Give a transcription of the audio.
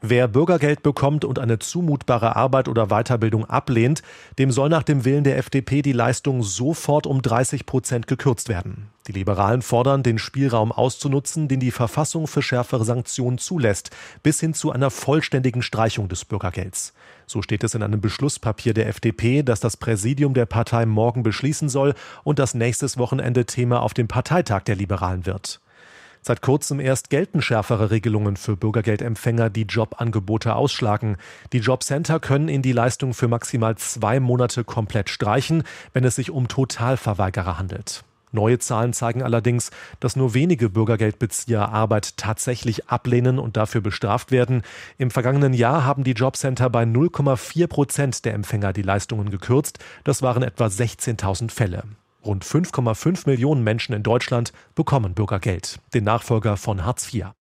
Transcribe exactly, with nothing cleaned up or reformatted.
Wer Bürgergeld bekommt und eine zumutbare Arbeit oder Weiterbildung ablehnt, dem soll nach dem Willen der F D P die Leistung sofort um dreißig Prozent gekürzt werden. Die Liberalen fordern, den Spielraum auszunutzen, den die Verfassung für schärfere Sanktionen zulässt, bis hin zu einer vollständigen Streichung des Bürgergelds. So steht es in einem Beschlusspapier der F D P, das das Präsidium der Partei morgen beschließen soll und das nächstes Wochenende Thema auf dem Parteitag der Liberalen wird. Seit kurzem erst gelten schärfere Regelungen für Bürgergeldempfänger, die Jobangebote ausschlagen. Die Jobcenter können ihnen die Leistung für maximal zwei Monate komplett streichen, wenn es sich um Totalverweigerer handelt. Neue Zahlen zeigen allerdings, dass nur wenige Bürgergeldbezieher Arbeit tatsächlich ablehnen und dafür bestraft werden. Im vergangenen Jahr haben die Jobcenter bei null Komma vier Prozent der Empfänger die Leistungen gekürzt. Das waren etwa sechzehntausend Fälle. Rund fünf Komma fünf Millionen Menschen in Deutschland bekommen Bürgergeld, den Nachfolger von Hartz vier.